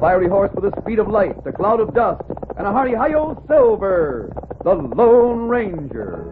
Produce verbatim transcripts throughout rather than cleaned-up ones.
fiery horse with a speed of light, a cloud of dust, and a hearty hi-yo Silver, the Lone Ranger.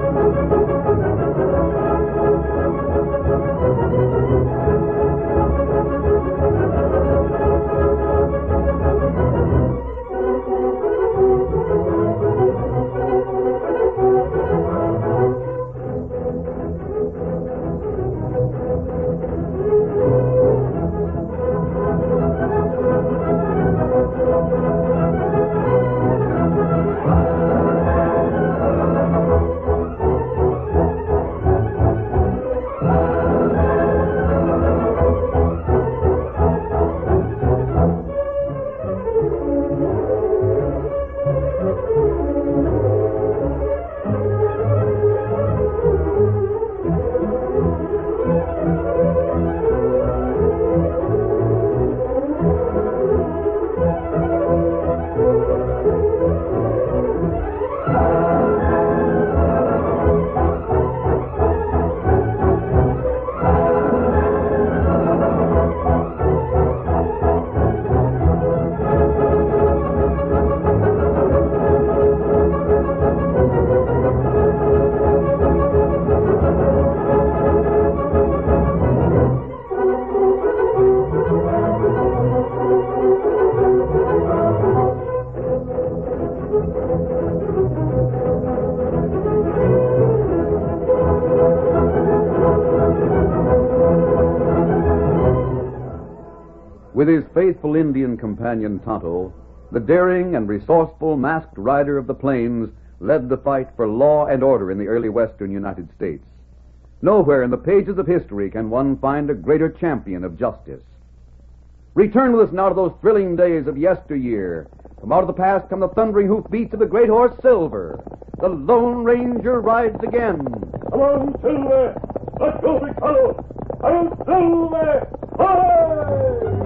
With his faithful Indian companion Tonto, the daring and resourceful masked rider of the plains led the fight for law and order in the early western United States. Nowhere in the pages of history can one find a greater champion of justice. Return with us now to those thrilling days of yesteryear. From out of the past come the thundering hoofbeats of the great horse Silver. The Lone Ranger rides again. Come on, Silver! Let's go, big fellow! I'm Silver! Hi!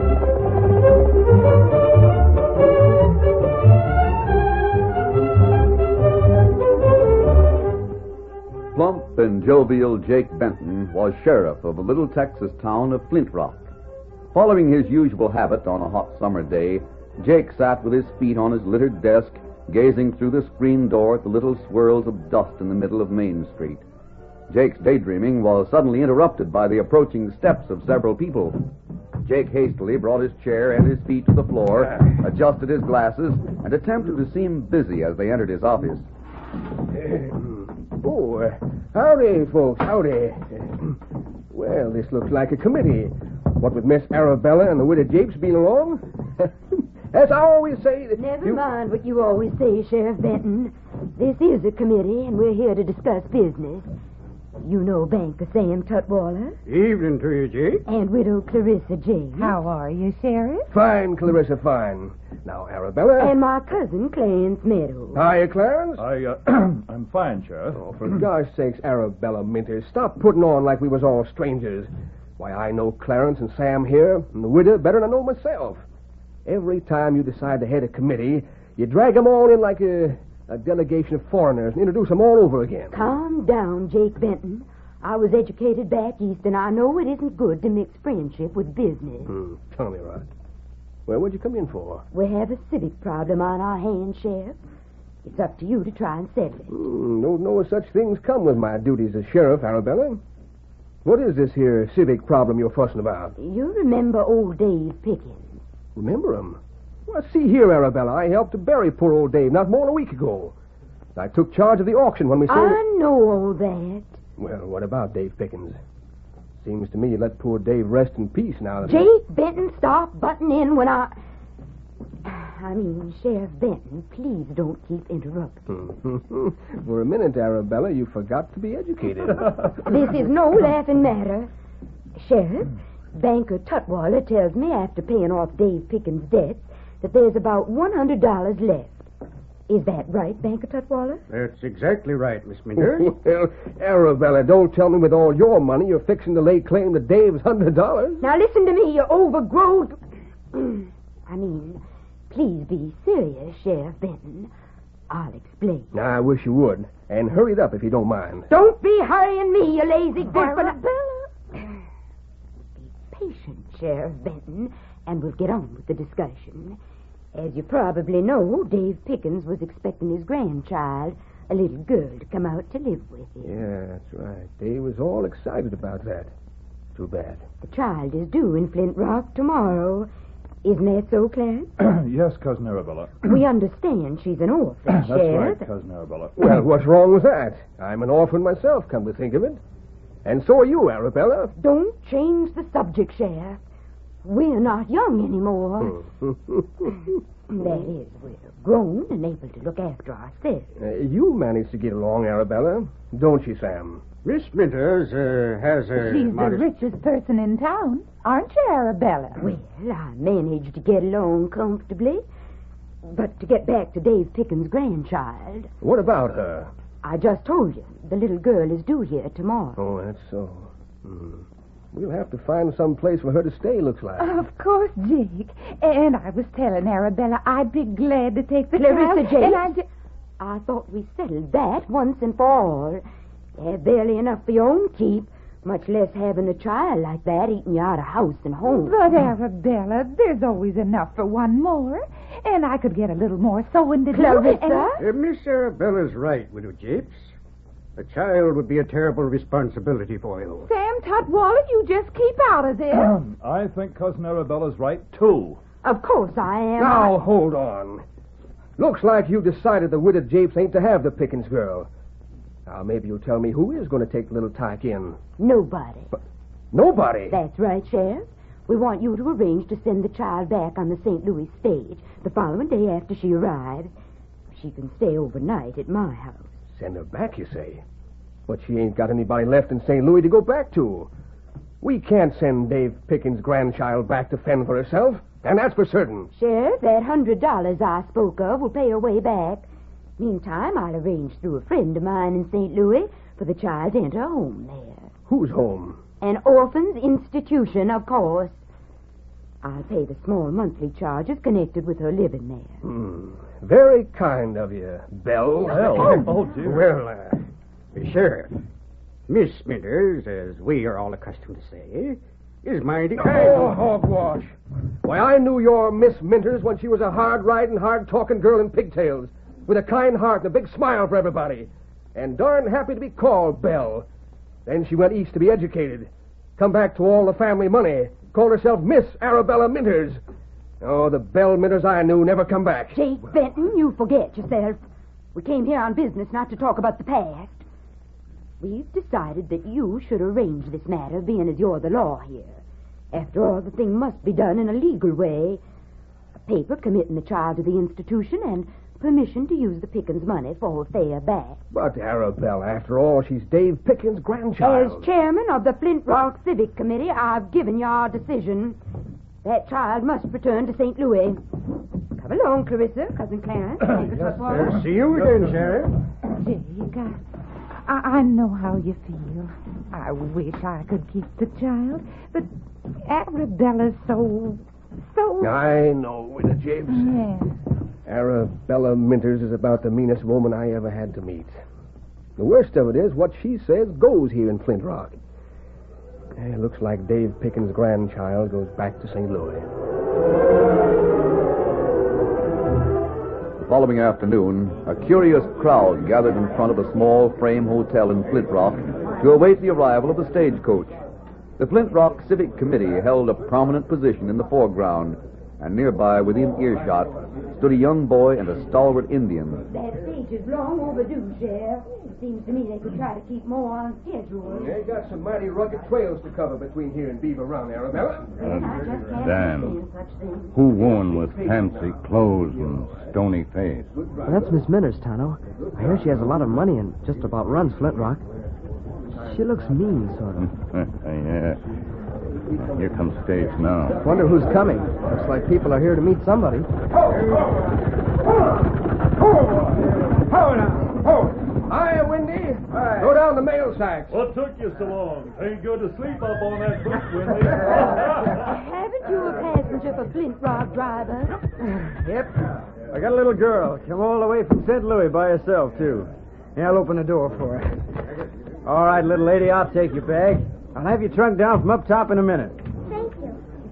Plump and jovial Jake Benton was sheriff of a little Texas town of Flint Rock. Following his usual habit on a hot summer day, Jake sat with his feet on his littered desk, gazing through the screen door at the little swirls of dust in the middle of Main Street. Jake's daydreaming was suddenly interrupted by the approaching steps of several people. Jake hastily brought his chair and his feet to the floor, adjusted his glasses, and attempted to seem busy as they entered his office. Oh, uh, howdy, folks, howdy. Well, this looks like a committee. What with Miss Arabella and the widow Japes being along? As I always say... That Never you... mind what you always say, Sheriff Benton. This is a committee, and we're here to discuss business. You know Banker Sam Tutwaller. Evening to you, Jake. And widow Clarissa James. How are you, Sheriff? Fine, Clarissa, fine. Now, Arabella... And my cousin, Clarence Meadows. Hiya, Clarence. I, uh, I'm fine, Sheriff. Oh, for gosh sakes, Arabella Minter, stop putting on like we was all strangers. Why, I know Clarence and Sam here, and the widow better than I know myself. Every time you decide to head a committee, you drag them all in like a... a delegation of foreigners and introduce them all over again. Calm down, Jake Benton. I was educated back east, and I know it isn't good to mix friendship with business. Hmm, tell me, Rod. Well, what'd you come in for? We have a civic problem on our hands, Sheriff. It's up to you to try and settle it. Hmm, don't know if such things come with my duties as sheriff, Arabella. What is this here civic problem you're fussing about? You remember old Dave Pickens? Remember him? Well, see here, Arabella. I helped to bury poor old Dave not more than a week ago. I took charge of the auction when we sold... I know all that. Well, what about Dave Pickens? Seems to me you let poor Dave rest in peace now that... Jake Benton, stop butting in when I... I mean, Sheriff Benton, please don't keep interrupting. For a minute, Arabella, you forgot to be educated. This is no laughing matter. Sheriff, Banker Tutwaller tells me after paying off Dave Pickens' debts that there's about one hundred dollars left. Is that right, Banker Tutwaller? That's exactly right, Miss Minter. Well, Arabella, don't tell me with all your money you're fixing to lay claim to Dave's one hundred dollars. Now listen to me, you overgrown... I mean, please be serious, Sheriff Benton. I'll explain. I wish you would. And hurry it up if you don't mind. Don't be hurrying me, you lazy good... Arabella. Be patient, Sheriff Benton, and we'll get on with the discussion. As you probably know, Dave Pickens was expecting his grandchild, a little girl, to come out to live with him. Yeah, that's right. Dave was all excited about that. Too bad. The child is due in Flint Rock tomorrow. Isn't that so, Clarence? Yes, Cousin Arabella. We understand she's an orphan, That's Sheriff. right, Cousin Arabella. Well, what's wrong with that? I'm an orphan myself, come to think of it. And so are you, Arabella. Don't change the subject, Sheriff. We're not young anymore. That is, we're grown and able to look after ourselves. Uh, you managed to get along, Arabella, don't you, Sam? Miss Minters uh, has a She's modest... the richest person in town, aren't you, Arabella? Well, I managed to get along comfortably. But to get back to Dave Pickens' grandchild, What about her? I just told you, the little girl is due here tomorrow. Oh, that's so. Hmm. We'll have to find some place for her to stay, looks like. Of course, Jake. And I was telling Arabella I'd be glad to take the Clarissa child. And I Jakes, ju- I thought we settled that once and for all. You have barely enough for your own keep, much less having a child like that eating you out of house and home. But, Arabella, there's always enough for one more. And I could get a little more sewing to do. Clarissa? And- Uh, Miss Arabella's right, Widow Japes. A child would be a terrible responsibility for you. Sam Tutwaller, you just keep out of this. I think Cousin Arabella's right, too. Of course I am. Now, hold on. Looks like you decided the widow Japes ain't to have the Pickens girl. Now, maybe you'll tell me who is going to take the little tyke in. Nobody. Nobody. That's right, Sheriff. We want you to arrange to send the child back on the Saint Louis stage the following day after she arrives. She can stay overnight at my house. Send her back, you say? But she ain't got anybody left in Saint Louis to go back to. We can't send Dave Pickens' grandchild back to fend for herself, and that's for certain. Sheriff, that hundred dollars I spoke of will pay her way back. Meantime, I'll arrange through a friend of mine in Saint Louis for the child to enter a home there. Who's home? An orphan's institution, of course. I'll pay the small monthly charges connected with her living there. Hmm. Very kind of you, Belle. Well, oh, dear. Well, uh, Sheriff, Miss Minters, as we are all accustomed to say, is mighty kind. Oh, hogwash. Why, I knew your Miss Minters when she was a hard-riding, hard-talking girl in pigtails, with a kind heart and a big smile for everybody, and darn happy to be called Belle. Then she went east to be educated, come back to all the family money, called herself Miss Arabella Minters. Oh, the Belle Minters I knew never come back. Jake Benton, you forget yourself. We came here on business, not to talk about the past. We've decided that you should arrange this matter, being as you're the law here. After all, the thing must be done in a legal way. A paper committing the child to the institution and permission to use the Pickens money for her fare back. But Arabella, after all, she's Dave Pickens' grandchild. As chairman of the Flint Rock Civic Committee, I've given you our decision. That child must return to Saint Louis. Come along, Clarissa, Cousin Clarence. Uh, see you again, Sheriff. Jake, I, I know how you feel. I wish I could keep the child, but Arabella's so, so... I know, Widow Japes. Yes. Arabella Minters is about the meanest woman I ever had to meet. The worst of it is, what she says goes here in Flint Rock. It looks like Dave Pickens' grandchild goes back to Saint Louis. The following afternoon, a curious crowd gathered in front of a small frame hotel in Flint Rock to await the arrival of the stagecoach. The Flint Rock Civic Committee held a prominent position in the foreground, and nearby, within earshot, stood a young boy and a stalwart Indian. That stage is long overdue, Sheriff. It seems to me they could try to keep more on schedule. They got some mighty rugged trails to cover between here and Beaver Run, Arabella. And I just can't Dan. understand such things. Who won with fancy clothes and stony face? Well, that's Miss Minters, Tano. I hear she has a lot of money and just about runs Flint Rock. She looks mean, sort of. Yeah. Here comes stage now. Wonder who's coming. Looks like people are here to meet somebody. Hiya, Windy. Go down the mail sacks. What took you so long? Ain't good to sleep up on that book, Windy. Haven't you a passenger for Flint Rock, driver? Yep. I got a little girl. Come all the way from Saint Louis by herself, too. Yeah, I'll open the door for her. All right, little lady, I'll take your bag. I'll have your trunk down from up top in a minute. Thank you.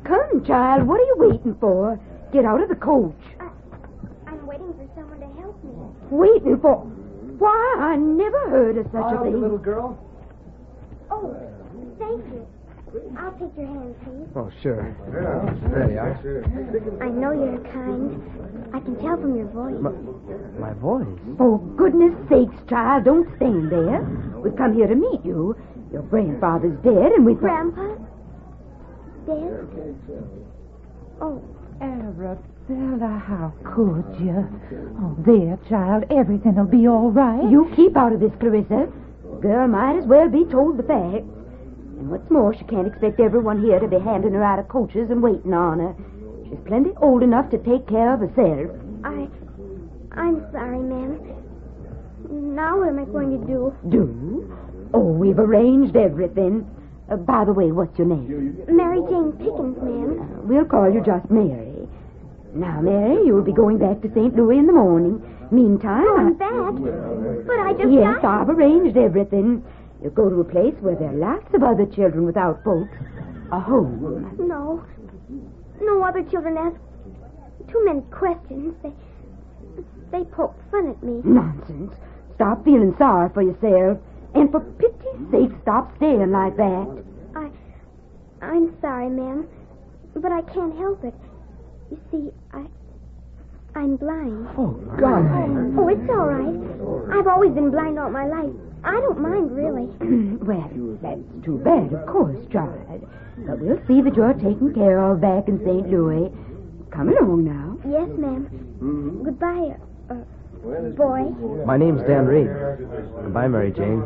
Come, child. What are you waiting for? Get out of the coach. I, I'm waiting for someone to help me. Waiting for... Why, I never heard of such a thing. little girl. Oh, thank you. I'll take your hand, please. Oh, sure. There you are. I know you're kind. I can tell from your voice. My, my voice? For goodness sakes, child, don't stand there. We've come here to meet you. Your grandfather's dead, and we... Grandpa? Dead? Oh. Arabella, how could you? Oh, there, child. Everything'll be all right. You keep out of this, Clarissa. Girl might as well be told the facts. And what's more, she can't expect everyone here to be handing her out of coaches and waiting on her. She's plenty old enough to take care of herself. I... I'm sorry, ma'am. Now what am I going to do? Do? Oh, we've arranged everything. Uh, by the way, what's your name? Mary Jane Pickens, ma'am. Uh, we'll call you just Mary. Now, Mary, you'll be going back to Saint Louis in the morning. Meantime... Going I... back? But I just Yes, got... I've arranged everything. You'll go to a place where there are lots of other children without folks. A home. No. No other children ask too many questions. They... They poke fun at me. Nonsense. Stop feeling sorry for yourself. And for pity's sake, stop staring like that. I... I'm sorry, ma'am. But I can't help it. You see, I... I'm blind. Oh, God. Oh, it's all right. I've always been blind all my life. I don't mind, really. Well, that's too bad, of course, child. But we'll see that you're taken care of back in Saint Louis. Come along now. Yes, ma'am. Mm-hmm. Goodbye, uh, boy. My name's Dan Reed. Goodbye, Mary Jane.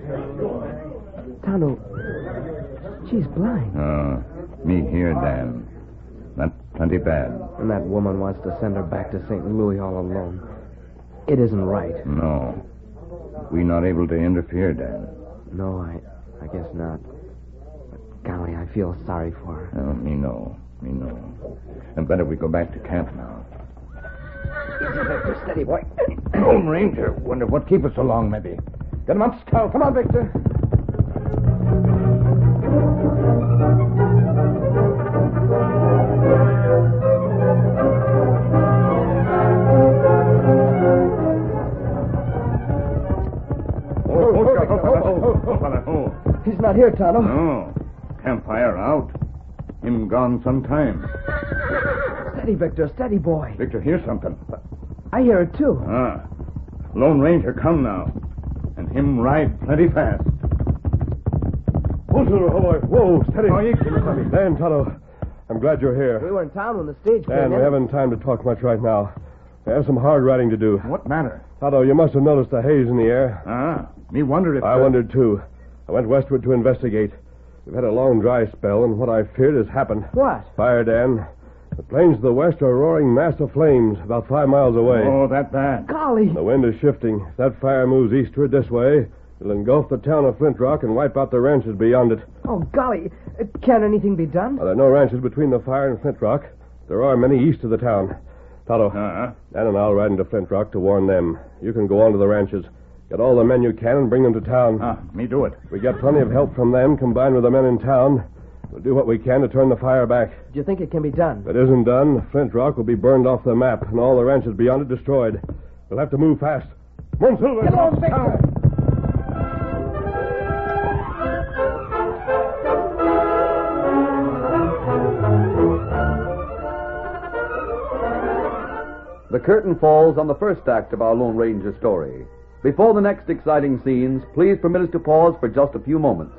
Tonto, she's blind. Uh, me here, Dan. That's plenty bad. And that woman wants to send her back to Saint Louis all alone. It isn't right. No. We not able to interfere, Dan. No, I I guess not. But golly, I feel sorry for her. Oh, me know. Me know. And better we go back to camp now. Easy, Victor. Steady, boy. Lone Ranger. Wonder what keep us so long, maybe. Get him up, Scout. Come on, Victor. He's not here, Tonto. No. Campfire out. Him gone some time. Steady, Victor. Steady, boy. Victor, hear something. I hear it, too. Ah. Lone Ranger come now. And him ride plenty fast. Whoa, Silver, boy. Whoa, steady. Oh, you keep it on me. Dan, Tonto, I'm glad you're here. We were in town when the stage came Dan, in. we haven't time to talk much right now. We have some hard riding to do. What matter? Tonto, you must have noticed the haze in the air. Ah. Me wonder if... I uh, wondered, too. I went westward to investigate. We've had a long dry spell, and what I feared has happened. What? Fire, Dan. The plains to the west are a roaring mass of flames about five miles away. Oh, that bad. Golly. The wind is shifting. If that fire moves eastward this way, it'll engulf the town of Flint Rock and wipe out the ranches beyond it. Oh, golly. Uh, Can't anything be done? Well, there are no ranches between the fire and Flint Rock. There are many east of the town. Tonto, Uh-huh. Dan and I'll ride into Flint Rock to warn them. You can go on to the ranches. Get all the men you can and bring them to town. Ah, me do it. We get plenty of help from them, combined with the men in town. We'll do what we can to turn the fire back. Do you think it can be done? If it isn't done, Flint Rock will be burned off the map and all the ranches beyond it destroyed. We'll have to move fast. Come on, Silver. Get on, Victor. The curtain falls on the first act of our Lone Ranger story. Before the next exciting scenes, please permit us to pause for just a few moments.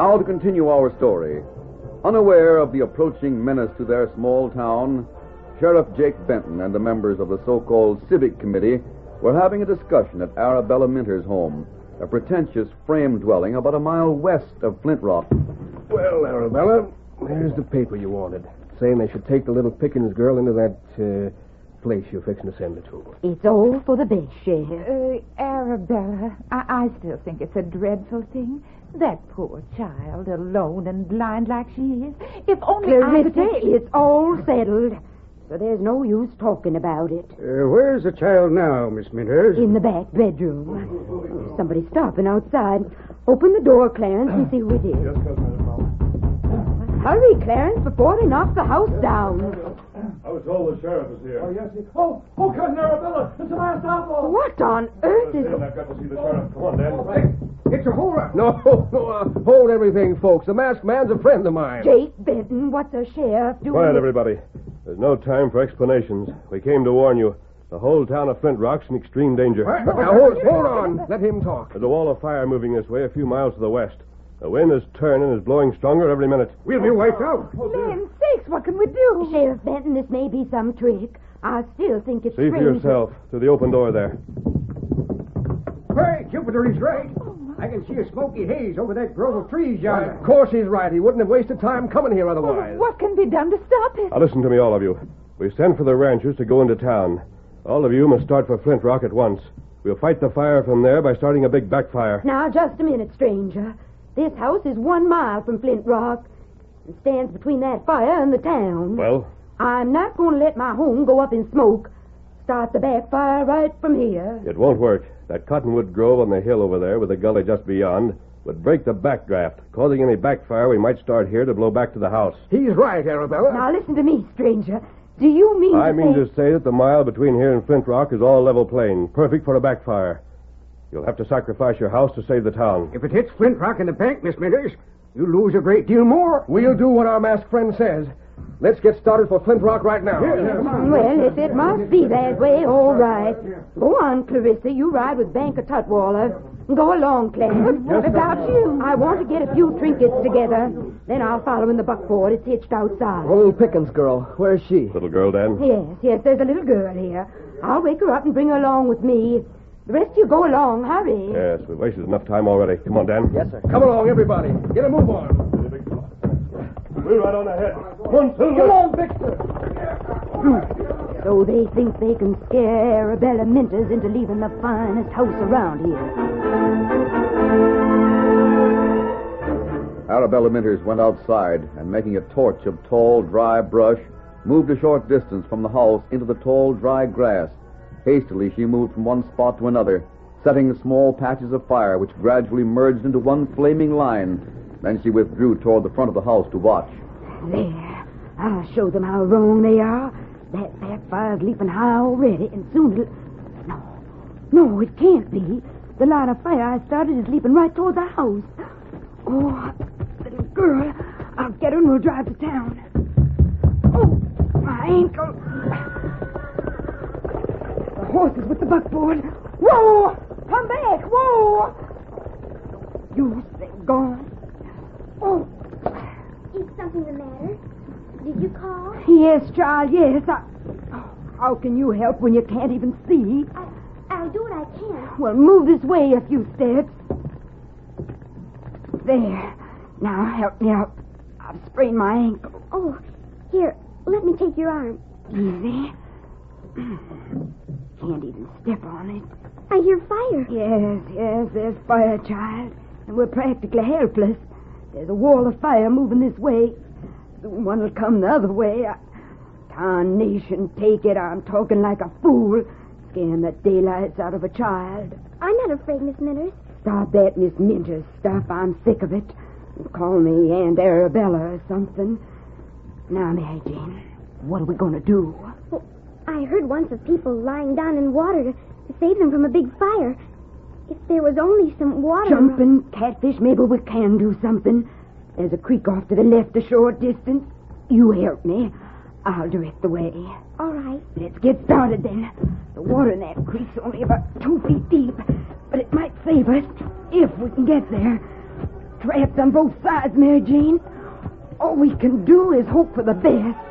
Now to continue our story. Unaware of the approaching menace to their small town, Sheriff Jake Benton and the members of the so-called Civic Committee were having a discussion at Arabella Minter's home, a pretentious frame dwelling about a mile west of Flint Rock. Well, Arabella, there's the paper you wanted, saying they should take the little Pickens girl into that uh, place you're fixing to send her to. It's all for the best, Sheriff. Uh, Arabella, I, I still think it's a dreadful thing. That poor child, alone and blind like she is. If only I could Clarissa, take... it's all settled. So there's no use talking about it. Uh, where's the child now, Miss Minters? In the back bedroom. There's somebody stopping outside. Open the door, Clarence, and see who it is. Hurry, Clarence, before they knock the house down. I was told the sheriff was here. Oh, yes, he... Oh, oh, Cousin Arabella, it's a last outlaw. What on earth is... I've got to see the sheriff. Come on, Dan. It's a holdup. No, no, uh, hold everything, folks. The masked man's a friend of mine. Jake Benton, what's a sheriff doing? Quiet, everybody. There's no time for explanations. We came to warn you. The whole town of Flint Rock's in extreme danger. Now, hold, hold on. Let him talk. There's a wall of fire moving this way a few miles to the west. The wind is turning and is blowing stronger every minute. We'll be wiped out. Land sakes, what can we do? Sheriff Benton, this may be some trick. I still think it's See for strange. yourself through the open door there. Hey, Jupiter, he's right. I can see a smoky haze over that grove of trees yonder. Of course he's right. He wouldn't have wasted time coming here otherwise. What can be done to stop it? Now listen to me, all of you. We sent for the ranchers to go into town. All of you must start for Flint Rock at once. We'll fight the fire from there by starting a big backfire. Now, just a minute, stranger. This house is one mile from Flint Rock and stands between that fire and the town. Well? I'm not going to let my home go up in smoke. Start the backfire right from here. It won't work. That cottonwood grove on the hill over there with the gully just beyond would break the backdraft, causing any backfire we might start here to blow back to the house. He's right, Arabella. Now, listen to me, stranger. Do you mean I to mean say... to say that the mile between here and Flint Rock is all level plain, perfect for a backfire. You'll have to sacrifice your house to save the town. If it hits Flint Rock in the bank, Miss Minters, you lose a great deal more. We'll do what our masked friend says. Let's get started for Flint Rock right now. Well, if it must be that way, all right. Go on, Clarissa. You ride with Banker Tutwaller. Go along, Clarence. What about you? I want to get a few trinkets together. Then I'll follow in the buckboard. It's hitched outside. Little Pickens girl, where's she? Little girl, Dan? Yes, yes, there's a little girl here. I'll wake her up and bring her along with me. The rest of you go along. Hurry. Yes, we've wasted enough time already. Come on, Dan. Yes, sir. Come along, everybody. Get a move on. We're right on ahead. Come on, Silver. Come on, Victor. So they think they can scare Arabella Minters into leaving the finest house around here. Arabella Minters went outside and, making a torch of tall, dry brush, moved a short distance from the house into the tall, dry grass. Hastily, she moved from one spot to another, setting small patches of fire which gradually merged into one flaming line. Then she withdrew toward the front of the house to watch. There. I'll show them how wrong they are. That backfire's leaping high already, and soon it'll... No. No, it can't be. The line of fire I started is leaping right toward the house. Oh, little girl. I'll get her and we'll drive to town. Oh, my ankle. The horse is with the buckboard. Whoa! Come back! Whoa! You thing gone. Oh. Is something the matter? Did you call? Yes, child, yes. I... Oh, how can you help when you can't even see? I, I'll do what I can. Well, move this way a few steps. There. Now, help me out. I've sprained my ankle. Oh, here, let me take your arm. Easy. Can't even step on it. I hear fire. Yes, yes, there's fire, child. And we're practically helpless. There's a wall of fire moving this way. Soon one will come the other way. I... Tarnation, take it. I'm talking like a fool. Scaring the daylights out of a child. I'm not afraid, Miss Minters. Stop that Miss Minters stuff. I'm sick of it. Call me Aunt Arabella or something. Now, Mary Jane, what are we going to do? Well, I heard once of people lying down in water to, to save them from a big fire. If there was only some water... Jumping catfish, maybe we can do something. There's a creek off to the left a short distance. You help me. I'll direct the way. All right. Let's get started then. The water in that creek's only about two feet deep, but it might save us if we can get there. trapped on both sides, Mary Jane. All we can do is hope for the best.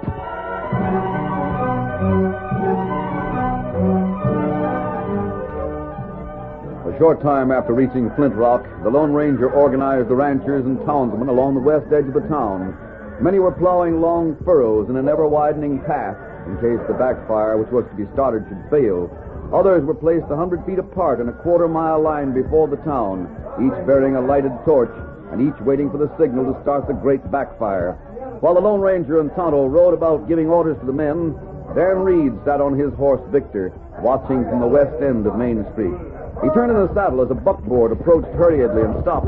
A short time after reaching Flint Rock, the Lone Ranger organized the ranchers and townsmen along the west edge of the town. Many were plowing long furrows in an ever-widening path in case the backfire which was to be started should fail. Others were placed a hundred feet apart in a quarter-mile line before the town, each bearing a lighted torch and each waiting for the signal to start the great backfire. While the Lone Ranger and Tonto rode about giving orders to the men, Dan Reed sat on his horse Victor, watching from the west end of Main Street. He turned in the saddle as a buckboard approached hurriedly and stopped.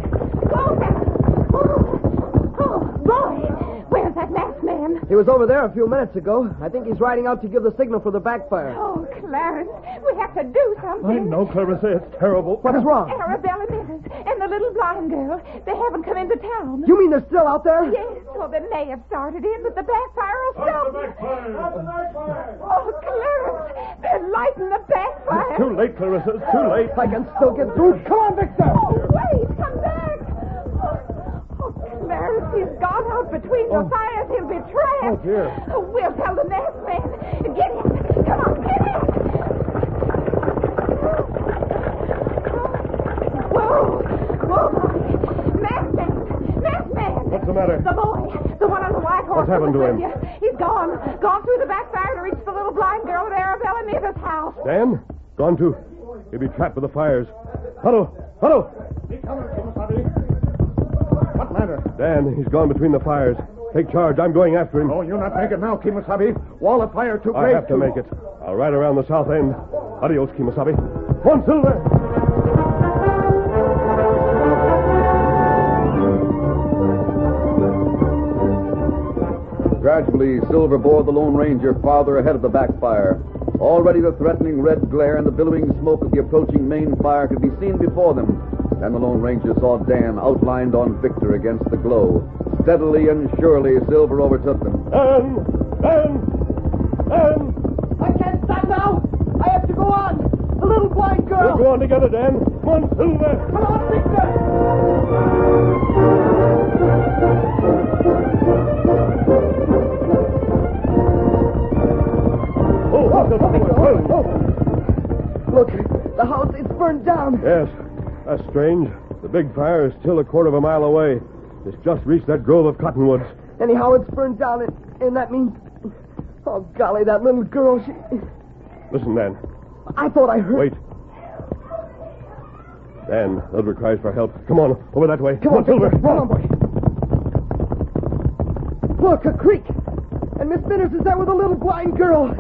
Where's that masked man? He was over there a few minutes ago. I think he's riding out to give the signal for the backfire. Oh, Clarence, we have to do something. I know, Clarissa. It's terrible. What is wrong? Arabella Mithers and the little blind girl. They haven't come into town. You mean they're still out there? Yes, well, they may have started in, but the backfire will stop. the backfire! Stop the backfire! Oh, Clarence, they're lighting the backfire. It's too late, Clarissa. It's too late. I can still get through. Come on, Victor! Oh, wait, come back. Oh, oh Clarence, he's gone out between the fires. He'll be trapped. Oh, dear. Oh, we'll tell the masked man. Get him. Come on, get him. Whoa, whoa, boy. Masked man, masked man. What's the matter? The boy, the one on the white horse. What's happened was to with him? you. He's gone, gone through the backfire to reach the little blind girl at Arabella Mithers' house. Dan? Gone too. He'll be trapped with the fires. Huddle! Huddle! What matter? Dan, he's gone between the fires. Take charge. I'm going after him. Oh, you'll not make it now, Kimasabi. Wall of fire too I great. have to make it. I'll ride around the south end. Adios, Kimasabi. Come on, Silver! Gradually, Silver bore the Lone Ranger farther ahead of the backfire. Already the threatening red glare and the billowing smoke of the approaching main fire could be seen before them. Then the Lone Ranger saw Dan outlined on Victor against the glow. Steadily and surely, Silver overtook them. Dan! Dan! Dan! I can't stop now. I have to go on. The little blind We'll girl. go on together, Dan. Come on, Silver! Come on, Victor. Oh, oh, oh, oh. Look, the house is burned down. Yes, that's strange. The big fire is still a quarter of a mile away. It's just reached that grove of cottonwoods. Anyhow, it's burned down, and, and that means... Oh, golly, that little girl, she... Listen, Dan. I thought I heard... Wait. Dan, Eldred cries for help. Come on, over that way. Come on, Silver. Victor. Run on, boy. Look, a creek. And Miss Mithers is there with a little blind girl.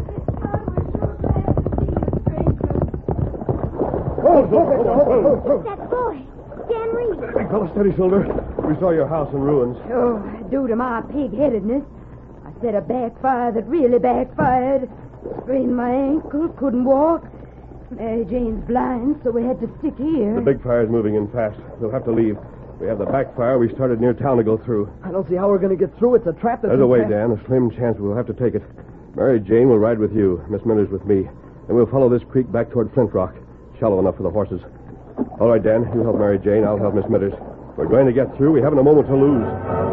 Oh, oh, oh, oh, That boy, Dan Reed. oh. Big fella, steady, Silver. We saw your house in ruins. Oh, due to my pig-headedness, I set a backfire that really backfired. Sprained my ankle, couldn't walk. Mary Jane's blind, so we had to stick here. The big fire's moving in fast. We'll have to leave. We have the backfire we started near town to go through. I don't see how we're going to get through. It's a trap that's... There's a way, been set. Dan. A slim chance we'll have to take it. Mary Jane will ride with you. Miss Mithers with me. And we'll follow this creek back toward Flint Rock. Shallow enough for the horses. All right, Dan. You help Mary Jane. I'll help Miss Mithers. We're going to get through. We haven't a moment to lose.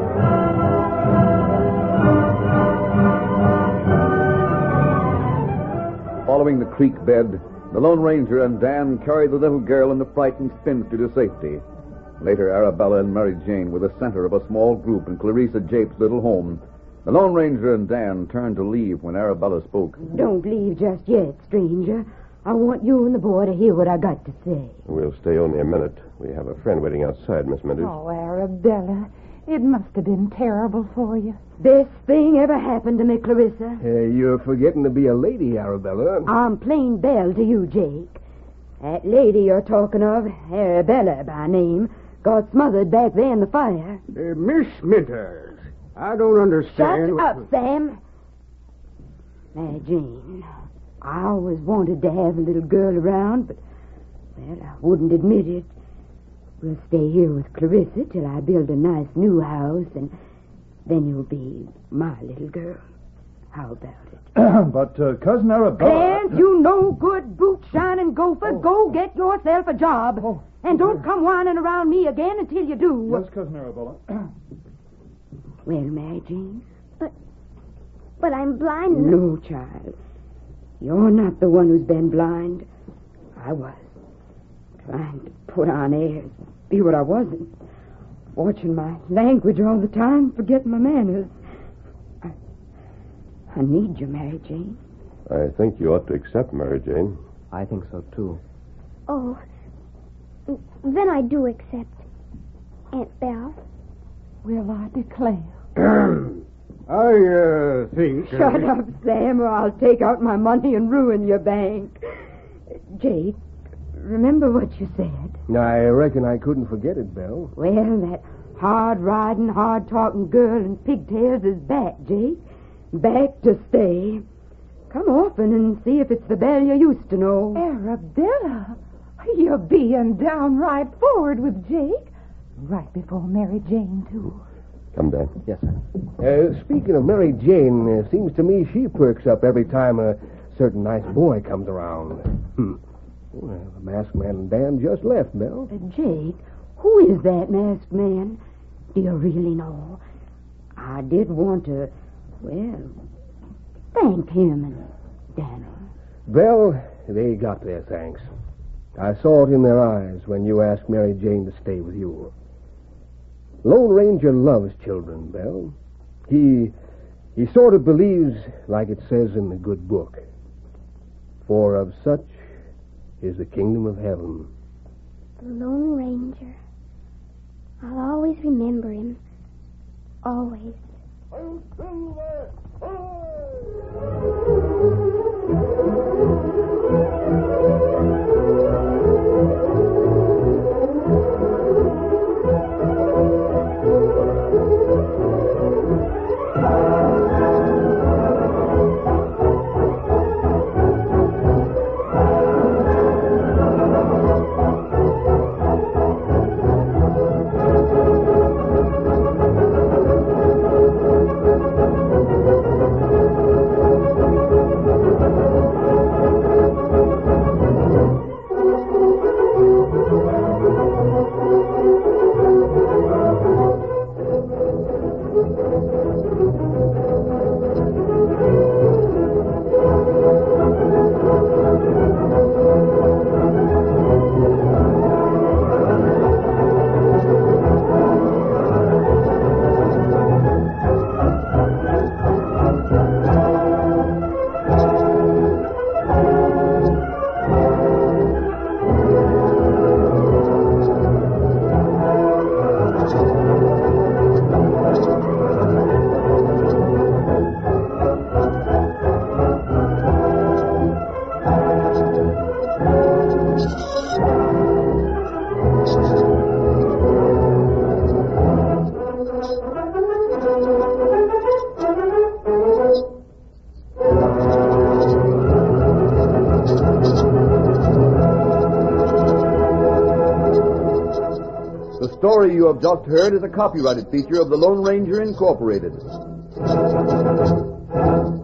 Following the creek bed, the Lone Ranger and Dan carried the little girl and the frightened spinster to safety. Later, Arabella and Mary Jane were the center of a small group in Clarissa Jape's little home. The Lone Ranger and Dan turned to leave when Arabella spoke. Don't leave just yet, stranger. I want you and the boy to hear what I got to say. We'll stay only a minute. We have a friend waiting outside, Miss Mithers. Oh, Arabella, it must have been terrible for you. Best thing ever happened to me, Clarissa. Hey, you're forgetting to be a lady, Arabella. I'm plain Belle to you, Jake. That lady you're talking of, Arabella by name, got smothered back there in the fire. Uh, Miss Mithers, I don't understand. Shut what- up, Sam. Mary Jane, I always wanted to have a little girl around, but, well, I wouldn't admit it. We'll stay here with Clarissa till I build a nice new house, and then you'll be my little girl. How about it? but, uh, Cousin Arabella... Clarence, you no good boot-shining gopher, oh. go get yourself a job. Oh. And don't come whining around me again until you do. Yes, Cousin Arabella. Well, Mary Jane? But, but I'm blind. No, child. You're not the one who's been blind. I was. Trying to put on airs, be what I wasn't. Watching my language all the time, forgetting my manners. I, I need you, Mary Jane. I think you ought to accept Mary Jane. I think so, too. Oh, then I do accept, Aunt Belle. Will I declare? I, uh, think... Shut uh, up, Sam, or I'll take out my money and ruin your bank. Jake, remember what you said? I reckon I couldn't forget it, Belle. Well, that hard-riding, hard-talking girl in pigtails is back, Jake. Back to stay. Come often and see if it's the Belle you used to know. Arabella, you're being downright forward with Jake. Right before Mary Jane, too. Come, Dan. Yes, sir. Uh, speaking of Mary Jane, uh, seems to me she perks up every time a certain nice boy comes around. Hmm. Well, the masked man and Dan just left, Belle. Uh, Jake, who is that masked man? Do you really know? I did want to, well, thank him and Daniel. Belle, they got their thanks. I saw it in their eyes when you asked Mary Jane to stay with you. Lone Ranger loves children, Belle. He he sort of believes, like it says in the good book, for of such is the kingdom of heaven. The Lone Ranger. I'll always remember him. Always. The story you have just heard is a copyrighted feature of the Lone Ranger Incorporated.